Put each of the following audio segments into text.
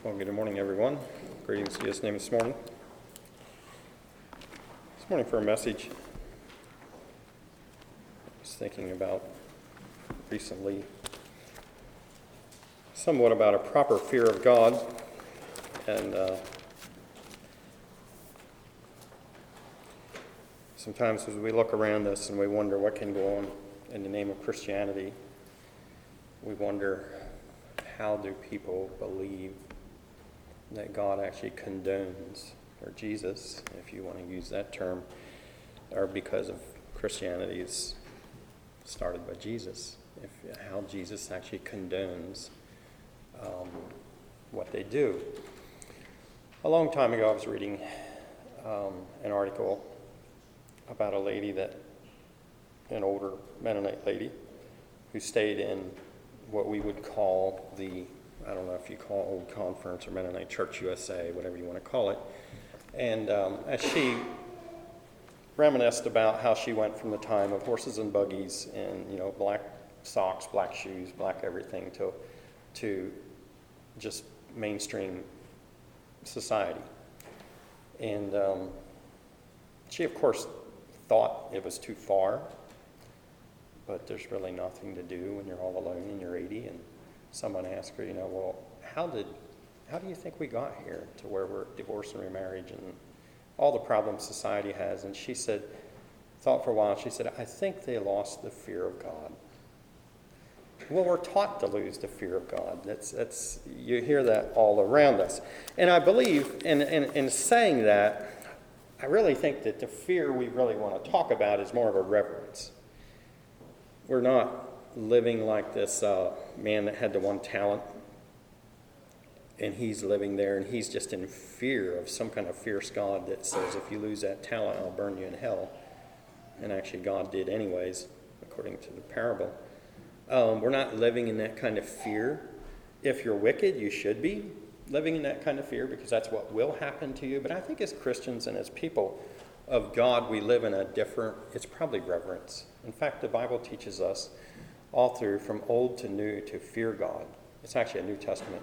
Well, good morning, everyone. Greetings to you this morning. This morning for a message, I was thinking about recently somewhat about a proper fear of God. And sometimes as we look around us and we wonder what can go on in the name of Christianity, we wonder, how do people believe that God actually condones, or Jesus, if you want to use that term, or because of Christianity is started by Jesus, how Jesus actually condones what they do. A long time ago I was reading an article about a lady an older Mennonite lady, who stayed in what we would call I don't know if you call Old Conference or Mennonite Church USA, whatever you want to call it. And as she reminisced about how she went from the time of horses and buggies and, black socks, black shoes, black everything to just mainstream society. And she, of course, thought it was too far, but there's really nothing to do when you're all alone and you're 80 and someone asked her, well, how do you think we got here to where we're divorced and remarriage and all the problems society has? And she thought for a while, she said, I think they lost the fear of God. Well, we're taught to lose the fear of God. That's you hear that all around us. And I believe in saying that, I really think that the fear we really want to talk about is more of a reverence. We're not living like this man that had the one talent, and he's living there, and he's just in fear of some kind of fierce God that says, if you lose that talent, I'll burn you in hell. And actually God did anyways, according to the parable. We're not living in that kind of fear. If you're wicked, you should be living in that kind of fear, because that's what will happen to you. But I think as Christians and as people of God, we live in it's probably reverence. In fact, the Bible teaches us all through, from old to new, to fear God. It's actually a New Testament.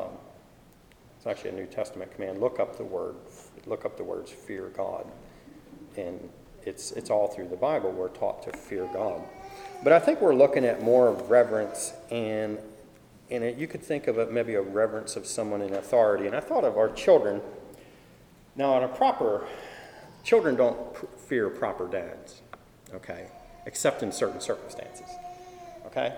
It's actually a New Testament command. Look up the words "fear God," and it's all through the Bible. We're taught to fear God, but I think we're looking at more of reverence, and you could think of it maybe a reverence of someone in authority. And I thought of our children. Now, children don't fear proper dads, okay, except in certain circumstances. Okay?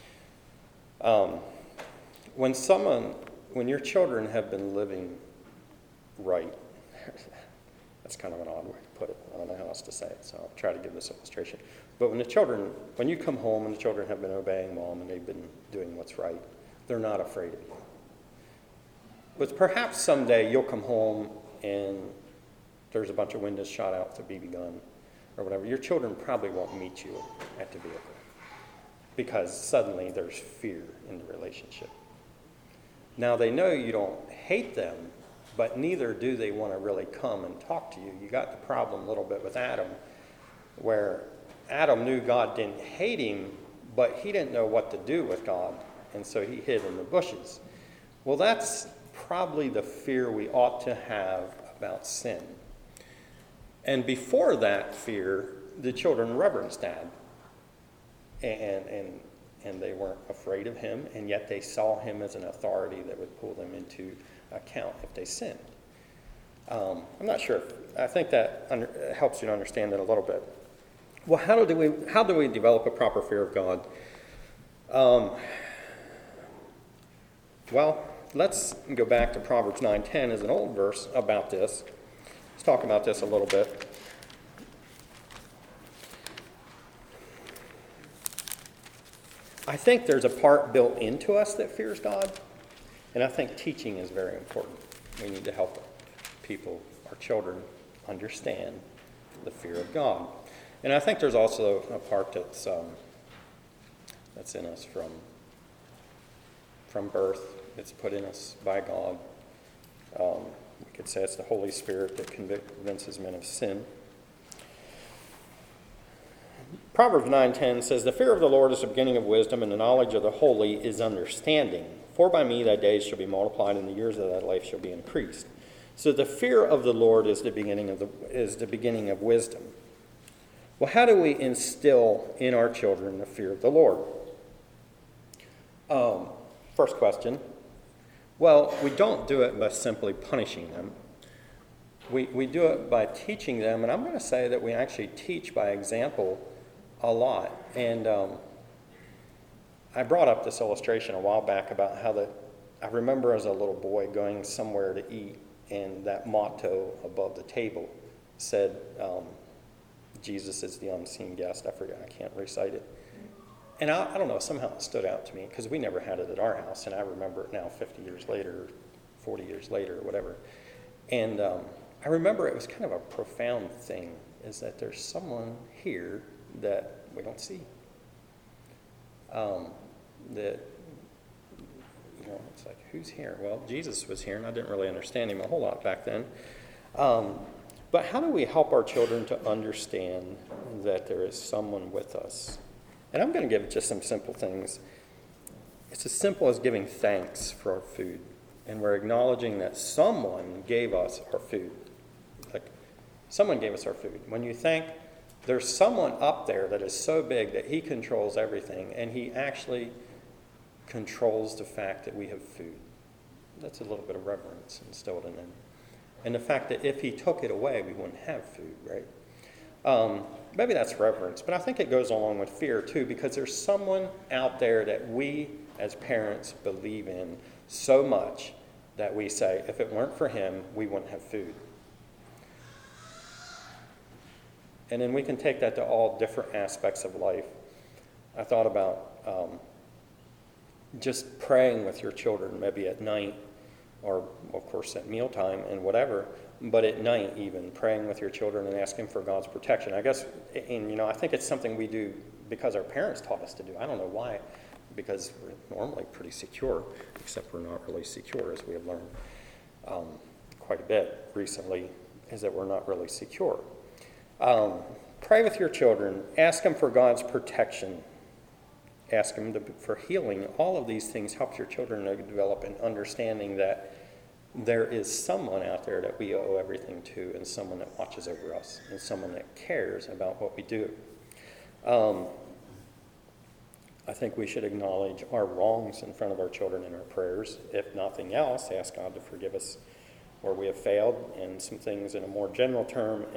When your children have been living right, that's kind of an odd way to put it. I don't know how else to say it, so I'll try to give this illustration. But when you come home and the children have been obeying mom and they've been doing what's right, they're not afraid of you. But perhaps someday you'll come home and there's a bunch of windows shot out with a BB gun or whatever. Your children probably won't meet you at the vehicle, because suddenly there's fear in the relationship. Now, they know you don't hate them, but neither do they want to really come and talk to you. You got the problem a little bit with Adam, where Adam knew God didn't hate him, but he didn't know what to do with God, and so he hid in the bushes. Well, that's probably the fear we ought to have about sin. And before that fear, the children reverenced Dad. And they weren't afraid of him, and yet they saw him as an authority that would pull them into account if they sinned. I'm not sure. I think that helps you to understand that a little bit. Well, how do we develop a proper fear of God? Well, let's go back to Proverbs 9:10 as an old verse about this. Let's talk about this a little bit. I think there's a part built into us that fears God, and I think teaching is very important. We need to help people, our children, understand the fear of God. And I think there's also a part that's in us from birth. It's put in us by God. We could say it's the Holy Spirit that convinces men of sin. Proverbs 9:10 says, "The fear of the Lord is the beginning of wisdom, and the knowledge of the holy is understanding. For by me thy days shall be multiplied, and the years of thy life shall be increased. So the fear of the Lord is the beginning of wisdom. Well, how do we instill in our children the fear of the Lord? First question. Well, we don't do it by simply punishing them. We do it by teaching them, and I'm going to say that we actually teach by example a lot. And I brought up this illustration a while back about how I remember as a little boy going somewhere to eat, and that motto above the table said, Jesus is the unseen guest. I forget, I can't recite it. And I don't know, somehow it stood out to me, because we never had it at our house, and I remember it now 50 years later, 40 years later, or whatever. And I remember it was kind of a profound thing, is that there's someone here that we don't see. That, it's like, who's here? Well, Jesus was here, and I didn't really understand him a whole lot back then. But how do we help our children to understand that there is someone with us? And I'm going to give just some simple things. It's as simple as giving thanks for our food. And we're acknowledging that someone gave us our food. Like, someone gave us our food. When you think there's someone up there that is so big that he controls everything, and he actually controls the fact that we have food. That's a little bit of reverence instilled in them. And the fact that if he took it away, we wouldn't have food, right? Maybe that's reverence, but I think it goes along with fear too, because there's someone out there that we as parents believe in so much that we say, if it weren't for him, we wouldn't have food. And then we can take that to all different aspects of life. I thought about just praying with your children, maybe at night, or of course at mealtime and whatever, but at night even, praying with your children and asking for God's protection. I guess, and I think it's something we do because our parents taught us to do. I don't know why, because we're normally pretty secure, except we're not really secure, as we have learned quite a bit recently, is that we're not really secure. Pray with your children. Ask them for God's protection. Ask them for healing. All of these things help your children to develop an understanding that there is someone out there that we owe everything to, and someone that watches over us, and someone that cares about what we do. I think we should acknowledge our wrongs in front of our children in our prayers. If nothing else, ask God to forgive us where we have failed, and some things in a more general terms,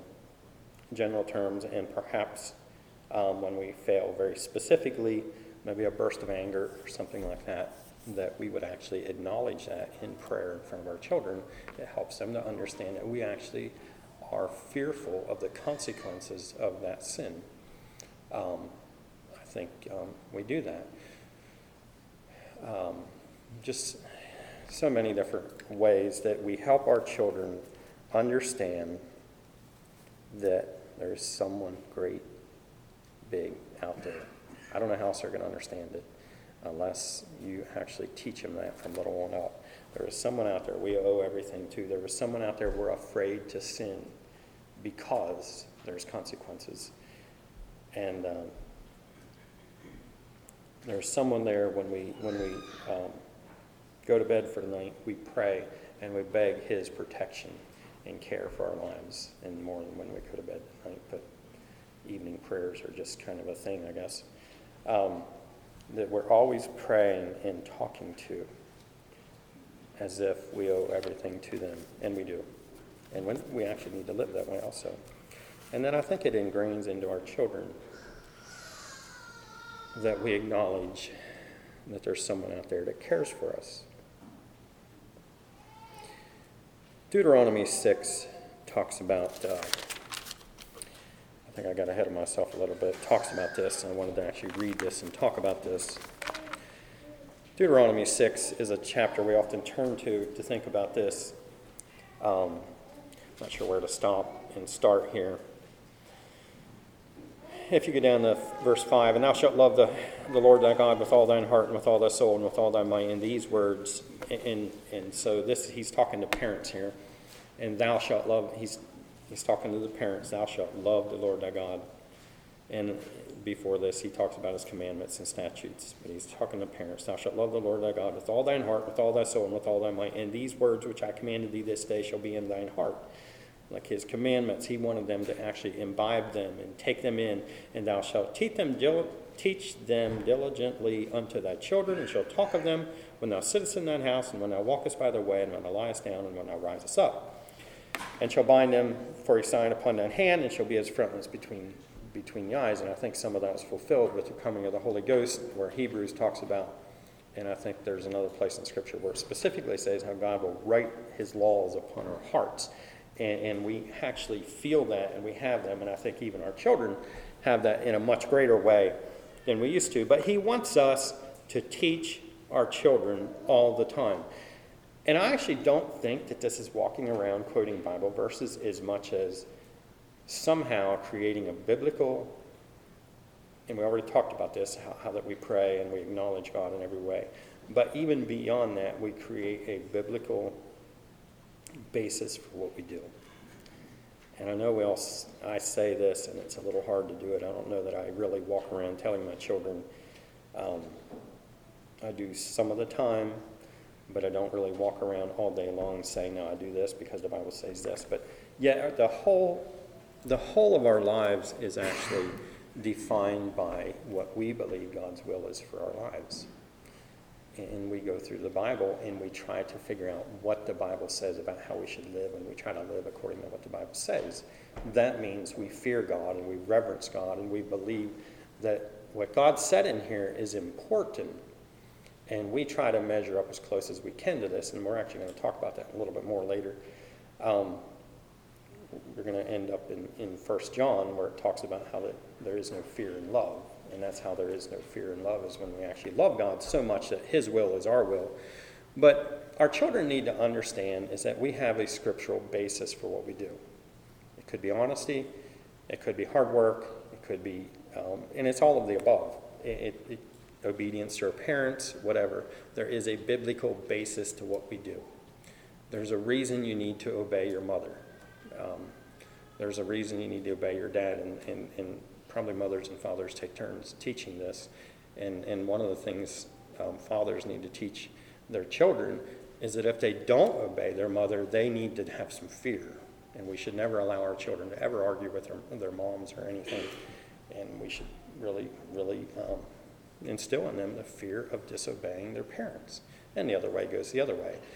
and perhaps when we fail very specifically, maybe a burst of anger or something like that, that we would actually acknowledge that in prayer in front of our children. It helps them to understand that we actually are fearful of the consequences of that sin. I think we do that. Just so many different ways that we help our children understand that there's someone great, big out there. I don't know how else they're going to understand it unless you actually teach them that from little on up. There is someone out there we owe everything to. There is someone out there we're afraid to sin because there's consequences. And there's someone there when we go to bed for the night, we pray and we beg his protection and care for our lives, and more than when we go to bed at night. But evening prayers are just kind of a thing, I guess, that we're always praying and talking to as if we owe everything to them, and we do. And when we actually need to live that way also. And then I think it ingrains into our children that we acknowledge that there's someone out there that cares for us. Deuteronomy 6 talks about, I think I got ahead of myself a little bit, talks about this, and I wanted to actually read this and talk about this. Deuteronomy 6 is a chapter we often turn to think about this. Not sure where to stop and start here. If you go down to verse 5, and thou shalt love the Lord thy God with all thine heart and with all thy soul and with all thy might, in these words, and so this, he's talking to parents here, and thou shalt love, he's talking to the parents, thou shalt love the Lord thy God. And before this, he talks about his commandments and statutes. But he's talking to parents. Thou shalt love the Lord thy God with all thine heart, with all thy soul, and with all thy might. And these words which I commanded thee this day shall be in thine heart. Like his commandments, he wanted them to actually imbibe them and take them in. And thou shalt teach them diligently unto thy children, and shalt talk of them when thou sittest in thine house, and when thou walkest by the way, and when thou liest down, and when thou risest up. And shall bind them for a sign upon thine hand, and shall be as frontlets between the eyes. And I think some of that was fulfilled with the coming of the Holy Ghost, where Hebrews talks about, and I think there's another place in Scripture where it specifically says how God will write his laws upon our hearts. And we actually feel that, and we have them, and I think even our children have that in a much greater way than we used to. But he wants us to teach our children all the time. And I actually don't think that this is walking around quoting Bible verses as much as somehow creating a biblical, and we already talked about this, how that we pray and we acknowledge God in every way. But even beyond that, we create a biblical basis for what we do. And I know I say this, and it's a little hard to do it. I don't know that I really walk around telling my children. I do some of the time, but I don't really walk around all day long saying, no, I do this because the Bible says this. But yeah, the whole of our lives is actually defined by what we believe God's will is for our lives. And we go through the Bible and we try to figure out what the Bible says about how we should live, and we try to live according to what the Bible says. That means we fear God and we reverence God, and we believe that what God said in here is important, and we try to measure up as close as we can to this, and we're actually going to talk about that a little bit more later. We're going to end up in 1 John, where it talks about how that there is no fear in love. And that's how there is no fear in love, is when we actually love God so much that his will is our will. But our children need to understand is that we have a scriptural basis for what we do. It could be honesty, it could be hard work, it could be, and it's all of the above. Obedience to our parents, whatever. There is a biblical basis to what we do. There's a reason you need to obey your mother. There's a reason you need to obey your dad, and probably mothers and fathers take turns teaching this. And one of the things fathers need to teach their children is that if they don't obey their mother, they need to have some fear. And we should never allow our children to ever argue with their moms or anything. And we should really, really instill in them the fear of disobeying their parents. And the other way goes the other way.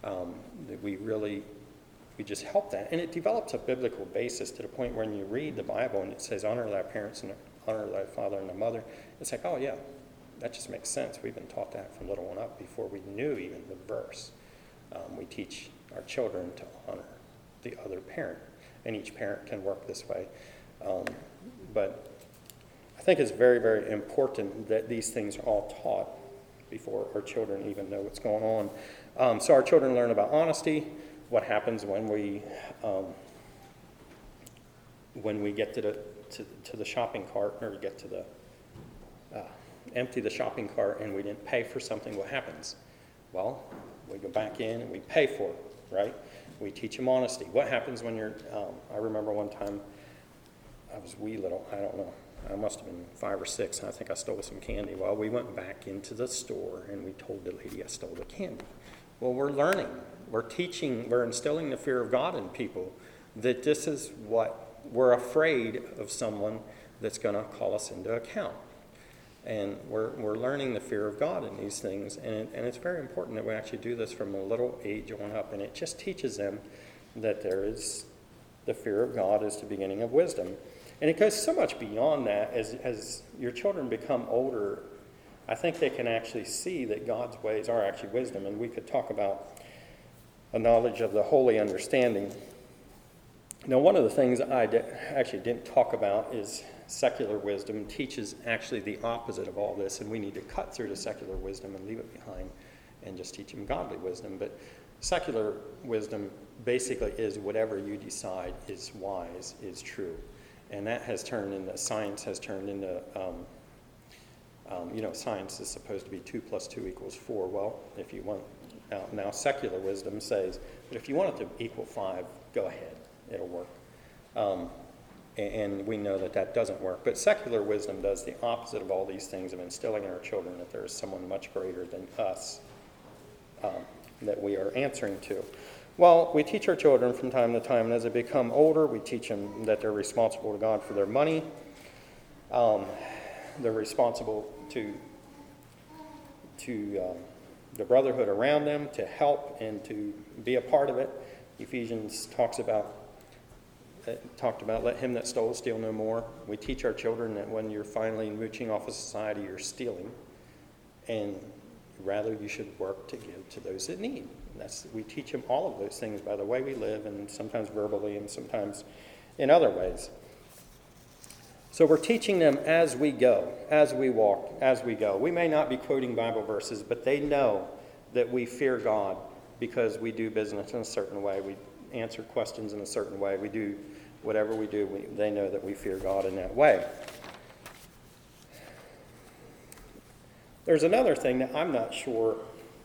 We just help that. And it develops a biblical basis to the point when you read the Bible and it says, honor thy parents and honor thy father and thy mother. It's like, oh yeah, that just makes sense. We've been taught that from little one up before we knew even the verse. We teach our children to honor the other parent. And each parent can work this way. But I think it's very, very important that these things are all taught before our children even know what's going on. So our children learn about honesty. What happens when we get to the shopping cart, or get to the empty the shopping cart and we didn't pay for something? What happens? Well, we go back in and we pay for it, right? We teach them honesty. What happens when you're? I remember one time I was wee little. I don't know. I must have been 5 or 6, and I think I stole some candy. Well, we went back into the store and we told the lady I stole the candy. Well, we're learning. We're teaching, we're instilling the fear of God in people, that this is what we're afraid of, someone that's going to call us into account. And we're learning the fear of God in these things. And it's very important that we actually do this from a little age on up. And it just teaches them that there is the fear of God is the beginning of wisdom. And it goes so much beyond that. As your children become older, I think they can actually see that God's ways are actually wisdom. And we could talk about a knowledge of the holy understanding. Now, one of the things I actually didn't talk about is secular wisdom teaches actually the opposite of all this, and we need to cut through the secular wisdom and leave it behind and just teach them godly wisdom. But secular wisdom basically is whatever you decide is wise is true. And that has turned into, science has turned into, science is supposed to be 2 + 2 = 4. Well, if you want, now secular wisdom says that if you want it to equal 5, go ahead, it'll work. And we know that that doesn't work. But secular wisdom does the opposite of all these things, of instilling in our children that there is someone much greater than us that we are answering to. Well, we teach our children from time to time, and as they become older, we teach them that they're responsible to God for their money. They're responsible to the brotherhood around them, to help and to be a part of it. Ephesians talked about let him that stole steal no more. We teach our children that when you're finally mooching off of society, you're stealing, and rather you should work to give to those that need. We teach them all of those things by the way we live, and sometimes verbally and sometimes in other ways. So we're teaching them as we go, as we walk, as we go. We may not be quoting Bible verses, but they know that we fear God because we do business in a certain way. We answer questions in a certain way. We do whatever we do. They know that we fear God in that way. There's another thing that I'm not sure.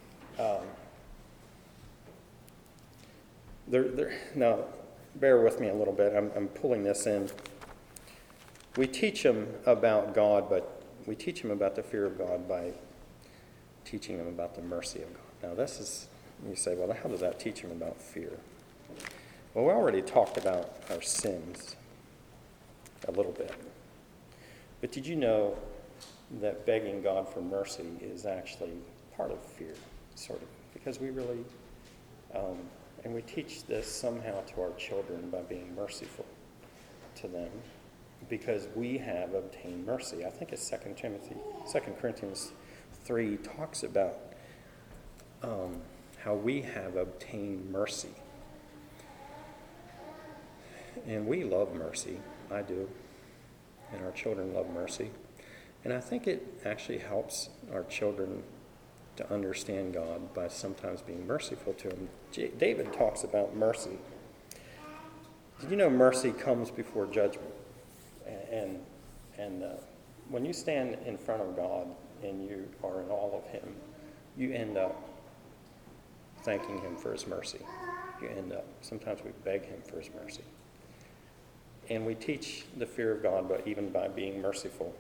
Now, bear with me a little bit. I'm pulling this in. We teach them about God, but we teach them about the fear of God by teaching them about the mercy of God. Now, you say, well, how does that teach them about fear? Well, we already talked about our sins a little bit. But did you know that begging God for mercy is actually part of fear, sort of? Because we really, and we teach this somehow to our children by being merciful to them, because we have obtained mercy. I think it's 2 Corinthians 3 talks about how we have obtained mercy. And we love mercy. I do. And our children love mercy. And I think it actually helps our children to understand God by sometimes being merciful to him. David talks about mercy. Did you know mercy comes before judgment? And when you stand in front of God and you are in awe of him, you end up thanking him for his mercy. Sometimes we beg him for his mercy. And we teach the fear of God, but even by being merciful.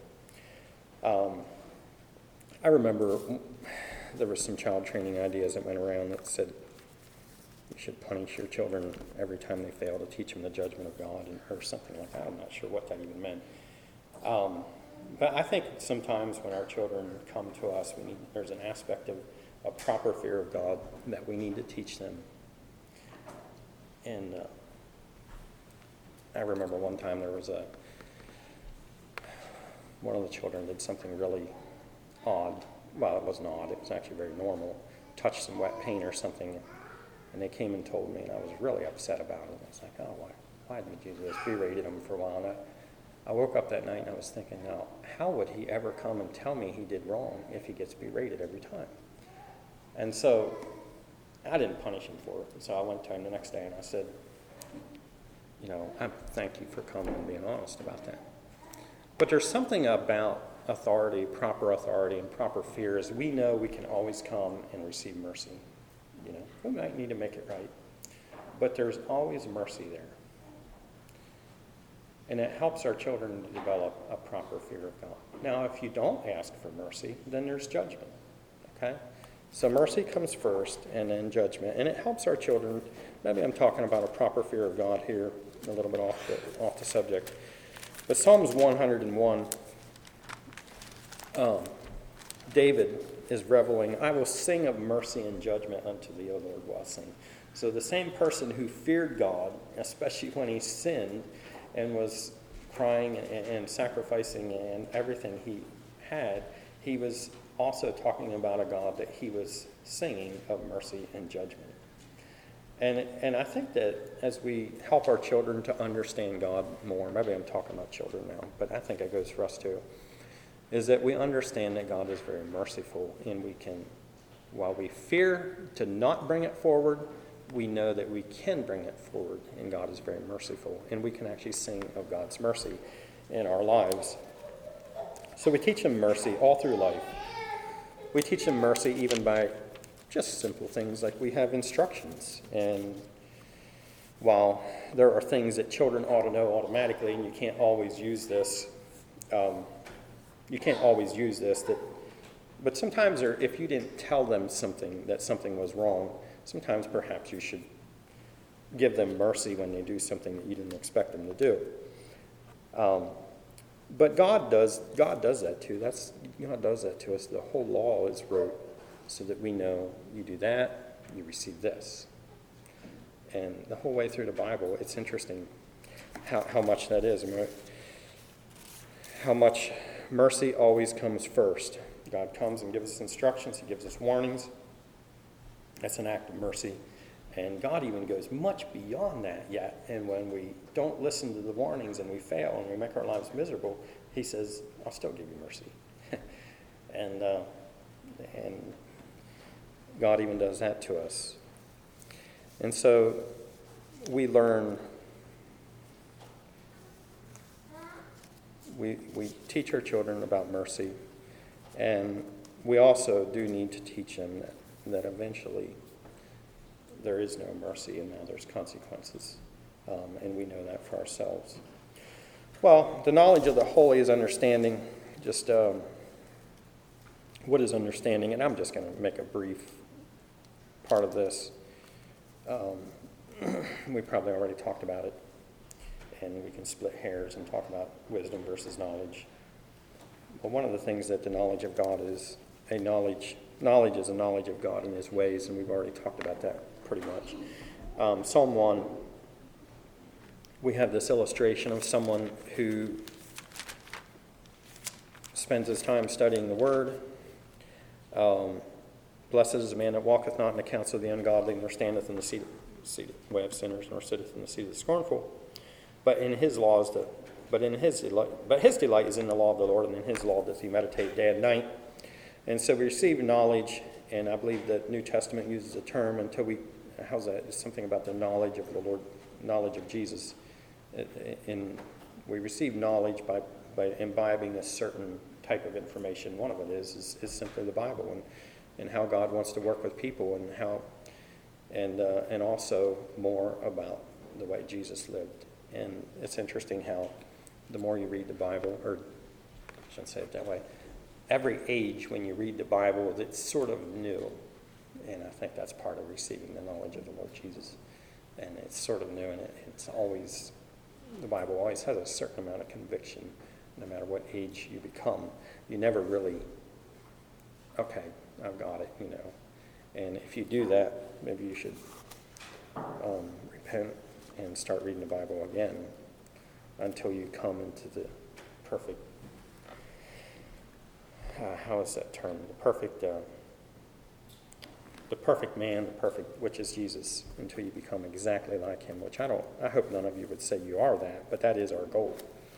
I remember there were some child training ideas that went around that said you should punish your children every time they fail to teach them the judgment of God, or something like that. I'm not sure what that even meant. But I think sometimes when our children come to us, there's an aspect of a proper fear of God that we need to teach them. And I remember one time there was one of the children did something really odd. Well, it wasn't odd. It was actually very normal. Touched some wet paint or something, and they came and told me, and I was really upset about it. I was like, oh, why didn't you do this? Berated him for a while. And I woke up that night and I was thinking, now, how would he ever come and tell me he did wrong if he gets berated every time? And so I didn't punish him for it. So I went to him the next day and I said, I thank you for coming and being honest about that. But there's something about authority, and proper fear, as we know we can always come and receive mercy. We might need to make it right, but there's always mercy there. And it helps our children to develop a proper fear of God. Now, if you don't ask for mercy, then there's judgment, okay? So mercy comes first, and then judgment. And it helps our children. Maybe I'm talking about a proper fear of God here, a little bit off the subject. But Psalms 101, David is reveling, I will sing of mercy and judgment unto thee, O Lord, will I sing. So the same person who feared God, especially when he sinned and was crying and sacrificing and everything he had, he was also talking about a God that he was singing of mercy and judgment. And I think that as we help our children to understand God more, maybe I'm talking about children now, but I think it goes for us too, is that we understand that God is very merciful, and we can, while we fear to not bring it forward, we know that we can bring it forward, and God is very merciful, and we can actually sing of God's mercy in our lives. So we teach them mercy all through life. We teach them mercy even by just simple things like we have instructions, and while there are things that children ought to know automatically, and you can't always use this, but sometimes if you didn't tell them that something was wrong, sometimes perhaps you should give them mercy when they do something that you didn't expect them to do. But God does that too. God does that to us. The whole law is wrote so that we know you do that, you receive this. And the whole way through the Bible, it's interesting how much that is. How much mercy always comes first. God comes and gives us instructions. He gives us warnings. That's an act of mercy. And God even goes much beyond that yet. And when we don't listen to the warnings and we fail and we make our lives miserable, he says, I'll still give you mercy. and God even does that to us. And so we learn, we teach our children about mercy. And we also do need to teach them that eventually there is no mercy and now there's consequences. And we know that for ourselves. Well, the knowledge of the holy is understanding. Just what is understanding? And I'm just going to make a brief part of this. We probably already talked about it. And we can split hairs and talk about wisdom versus knowledge. But one of the things that the knowledge of God is, knowledge is a knowledge of God and his ways, and we've already talked about that pretty much. Psalm 1, we have this illustration of someone who spends his time studying the Word. Blessed is the man that walketh not in the counsel of the ungodly, nor standeth in the seat way of sinners, nor sitteth in the seat of the scornful. But his delight is in the law of the Lord, and in his law doth he meditate day and night. And so we receive knowledge, and I believe that New Testament uses a term how's that? It's something about the knowledge of the Lord, knowledge of Jesus. And we receive knowledge by imbibing a certain type of information. One of it is simply the Bible and how God wants to work with people and also more about the way Jesus lived. And it's interesting how the more you read the Bible, or I shouldn't say it that way, every age when you read the Bible, it's sort of new. And I think that's part of receiving the knowledge of the Lord Jesus. And it's sort of new, and the Bible always has a certain amount of conviction, no matter what age you become. You never really, okay, I've got it, And if you do that, maybe you should repent and start reading the Bible again until you come into the perfect, how is that term? The perfect man, which is Jesus, until you become exactly like him, which I hope none of you would say you are that, but that is our goal.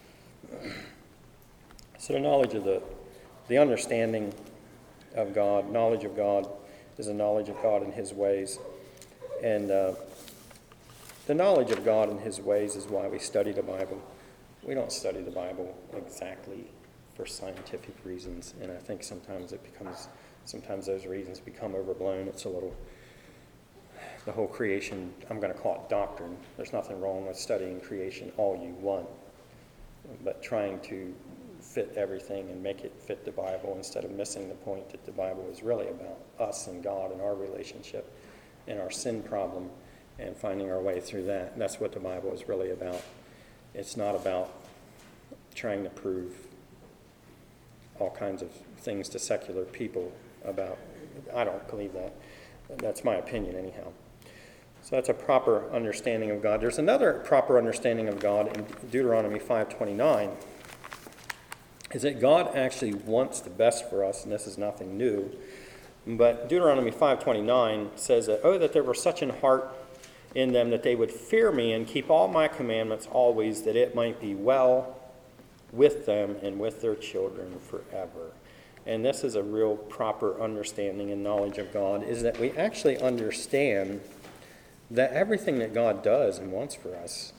So the knowledge of the understanding of God, knowledge of God is a knowledge of God and his ways. And the knowledge of God and his ways is why we study the Bible. We don't study the Bible exactly for scientific reasons, and I think sometimes those reasons become overblown. It's the whole creation, I'm going to call it doctrine. There's nothing wrong with studying creation all you want, but trying to fit everything and make it fit the Bible instead of missing the point that the Bible is really about us and God and our relationship and our sin problem and finding our way through that. That's what the Bible is really about. It's not about trying to prove all kinds of things to secular people about. I don't believe that. That's my opinion anyhow. So that's a proper understanding of God. There's another proper understanding of God in Deuteronomy 5:29. Is that God actually wants the best for us, and this is nothing new. But Deuteronomy 5:29 says that, oh, that there were such an heart in them that they would fear me and keep all my commandments always, that it might be well with them and with their children forever. And this is a real proper understanding and knowledge of God, is that we actually understand that everything that God does and wants for us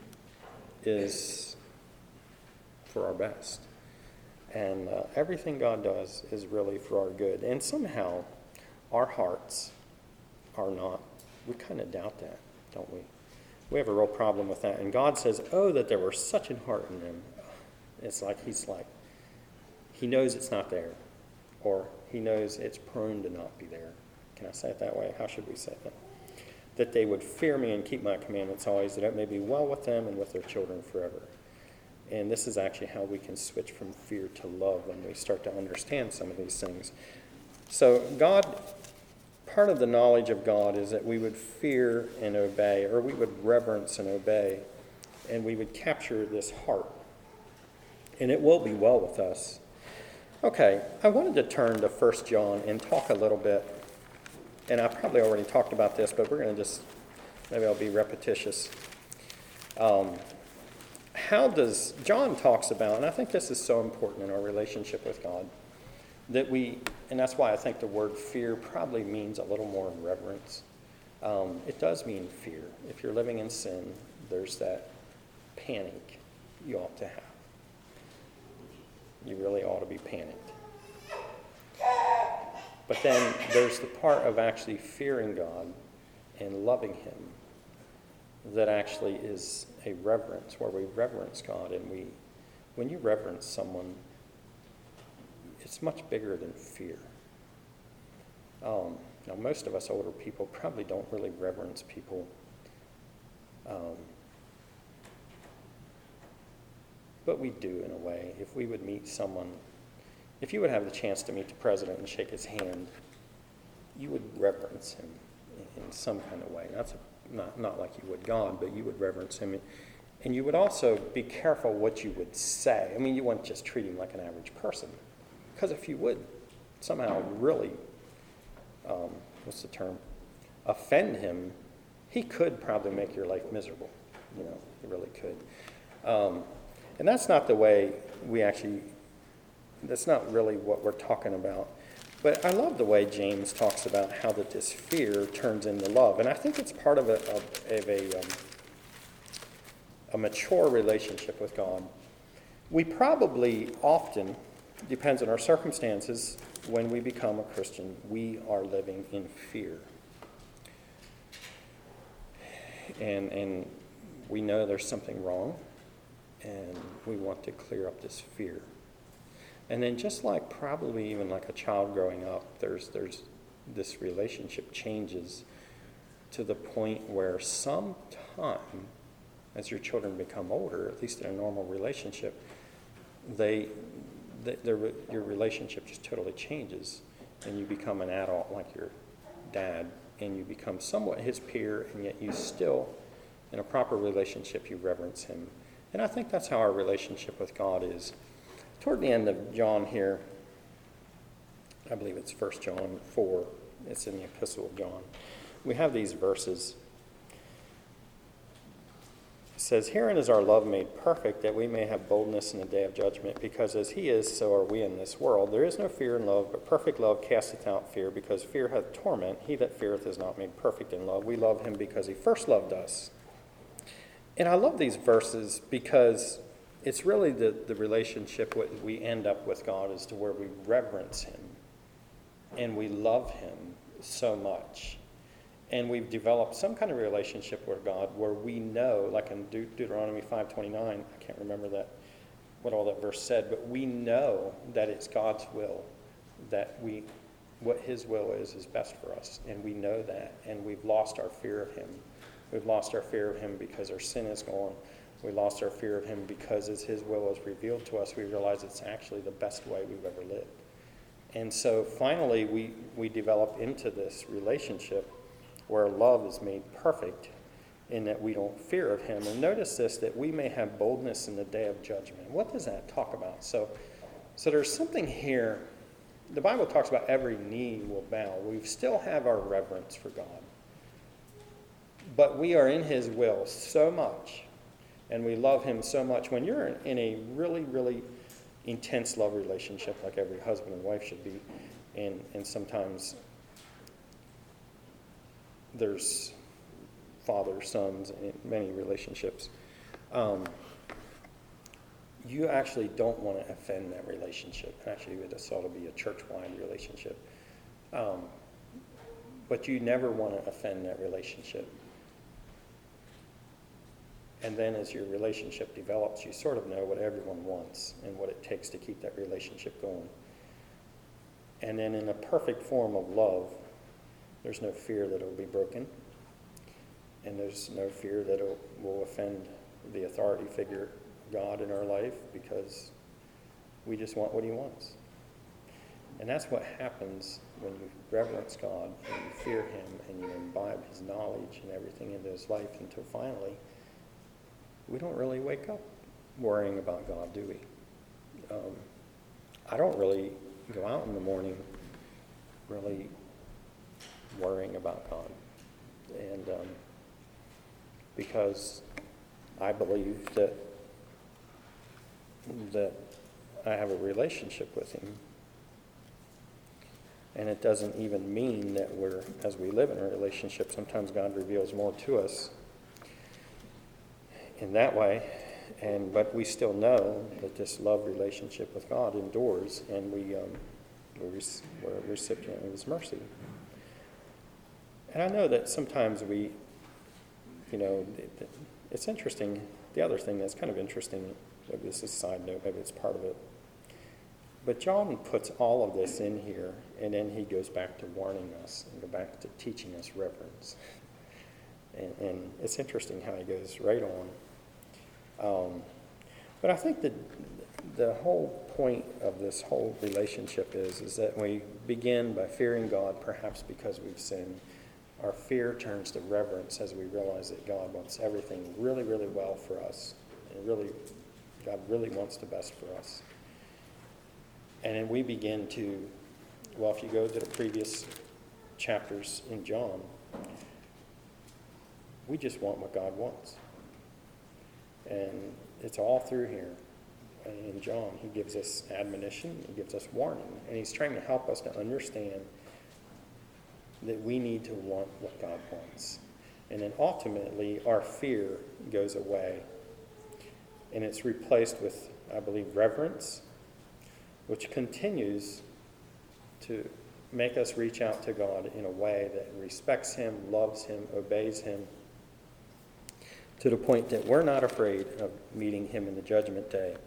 is for our best. And everything God does is really for our good. And somehow our hearts are not. We kind of doubt that, don't we? We have a real problem with that. And God says, oh, that there were such an heart in them. It's like he knows it's not there. Or he knows it's prone to not be there. Can I say it that way? How should we say that? That they would fear me and keep my commandments always, that it may be well with them and with their children forever. And this is actually how we can switch from fear to love when we start to understand some of these things. So God, part of the knowledge of God is that we would fear and obey, or we would reverence and obey, and we would capture this heart. And it will be well with us. Okay, I wanted to turn to 1 John and talk a little bit, and I probably already talked about this, but we're going to just, maybe I'll be repetitious. How does, John talks about, and I think this is so important in our relationship with God, that we, and that's why I think the word fear probably means a little more reverence. It does mean fear. If you're living in sin, there's that panic you ought to have. You really ought to be panicked. But then there's the part of actually fearing God and loving him that actually is a reverence, where we reverence God. And when you reverence someone, it's much bigger than fear. Now, most of us older people probably don't really reverence people. But we do in a way. If we would meet someone, if you would have the chance to meet the president and shake his hand, you would reverence him in some kind of way. Not like you would God, but you would reverence him. And you would also be careful what you would say. I mean, you wouldn't just treat him like an average person. Because if you would somehow really, offend him, he could probably make your life miserable. He really could. And that's not the way that's not really what we're talking about. But I love the way James talks about how that this fear turns into love. And I think it's part of a mature relationship with God. We probably often, depends on our circumstances, when we become a Christian, we are living in fear. And we know there's something wrong, and we want to clear up this fear. And then just like probably even like a child growing up, there's this relationship changes to the point where sometime as your children become older, at least in a normal relationship, your relationship just totally changes, and you become an adult like your dad, and you become somewhat his peer, and yet you still, in a proper relationship, you reverence him. And I think that's how our relationship with God is. Toward the end of John here, I believe it's 1 John 4, it's in the Epistle of John, we have these verses. It says, "Herein is our love made perfect, that we may have boldness in the day of judgment, because as he is, so are we in this world. There is no fear in love, but perfect love casteth out fear, because fear hath torment. He that feareth is not made perfect in love. We love him because he first loved us." And I love these verses because it's really the relationship we end up with God is to where we reverence him and we love him so much. And we've developed some kind of relationship with God where we know, like in Deuteronomy 5:29, I can't remember what all that verse said, but we know that it's God's will, that what his will is best for us. And we know that, and we've lost our fear of him. We've lost our fear of him because our sin is gone. We lost our fear of him because as his will is revealed to us, we realize it's actually the best way we've ever lived. And so finally, we develop into this relationship where love is made perfect in that we don't fear of him. And notice this, that we may have boldness in the day of judgment. What does that talk about? So there's something here. The Bible talks about every knee will bow. We still have our reverence for God. But we are in his will so much, and we love him so much. When you're in a really, really intense love relationship, like every husband and wife should be, and sometimes there's fathers, sons, in many relationships, you actually don't want to offend that relationship. Actually, this ought to be a church-wide relationship. But you never want to offend that relationship. And then as your relationship develops, you sort of know what everyone wants and what it takes to keep that relationship going. And then in a perfect form of love, there's no fear that it will be broken. And there's no fear that it will offend the authority figure, God, in our life, because we just want what he wants. And that's what happens when you reverence God and you fear him and you imbibe his knowledge and everything into his life until finally we don't really wake up worrying about God, do we? I don't really go out in the morning really worrying about God. And because I believe that I have a relationship with him. And it doesn't even mean that as we live in a relationship, sometimes God reveals more to us in that way. But we still know that this love relationship with God endures, and we're a recipient of his mercy. And I know that sometimes it's interesting. The other thing that's kind of interesting, maybe this is a side note, maybe it's part of it, but John puts all of this in here, and then he goes back to warning us and go back to teaching us reverence. And it's interesting how he goes right on. But I think that the whole point of this whole relationship is that we begin by fearing God, perhaps because we've sinned. Our fear turns to reverence as we realize that God wants everything really, really well for us. And God really wants the best for us. And then we begin to, if you go to the previous chapters in John, we just want what God wants. And it's all through here. And in John, he gives us admonition, he gives us warning, and he's trying to help us to understand that we need to want what God wants. And then ultimately, our fear goes away. And it's replaced with, I believe, reverence, which continues to make us reach out to God in a way that respects him, loves him, obeys him, to the point that we're not afraid of meeting him in the judgment day.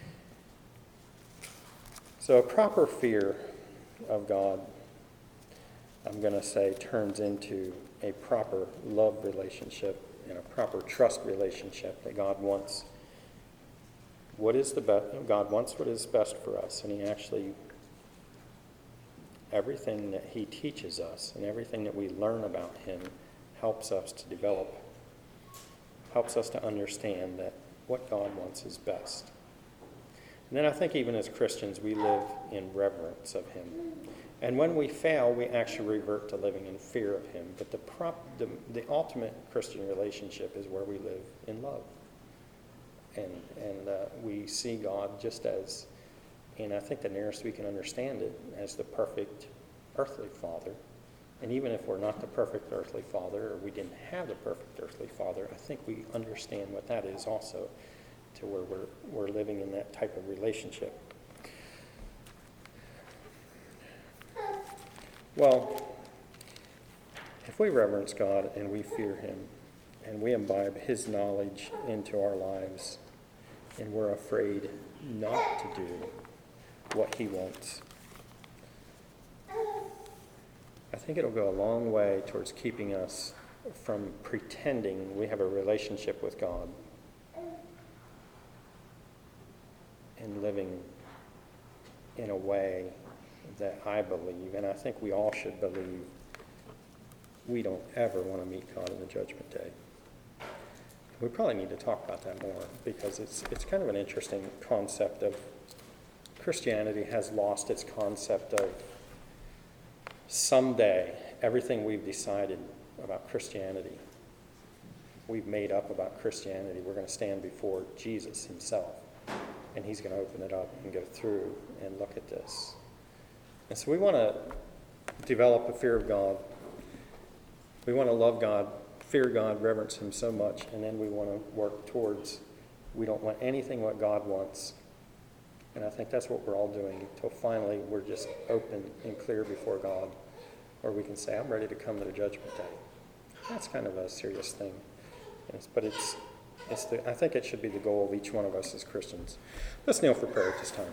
So a proper fear of God, I'm going to say, turns into a proper love relationship and a proper trust relationship that God wants. God wants what is best for us, and he actually, everything that he teaches us and everything that we learn about him helps us to develop, helps us to understand that what God wants is best. And then I think even as Christians, we live in reverence of him. And when we fail, we actually revert to living in fear of him. But the ultimate Christian relationship is where we live in love. And we see God just as, and I think the nearest we can understand it, as the perfect earthly father. And even if we're not the perfect earthly father, or we didn't have the perfect earthly father, I think we understand what that is also, to where we're living in that type of relationship. Well, if we reverence God and we fear him, and we imbibe his knowledge into our lives, and we're afraid not to do what he wants, I think it'll go a long way towards keeping us from pretending we have a relationship with God and living in a way that I believe, and I think we all should believe, we don't ever want to meet God in the judgment day. We probably need to talk about that more, because it's kind of an interesting concept of Christianity has lost its concept of someday everything we've decided about Christianity, we've made up about Christianity, we're going to stand before Jesus himself, and he's going to open it up and go through and look at this. And so we want to develop a fear of God. We want to love God, fear God, reverence him so much, and then we want to work towards, we don't want anything what God wants. And I think that's what we're all doing until finally we're just open and clear before God, where we can say, I'm ready to come to the judgment day. That's kind of a serious thing. But I think it should be the goal of each one of us as Christians. Let's kneel for prayer at this time.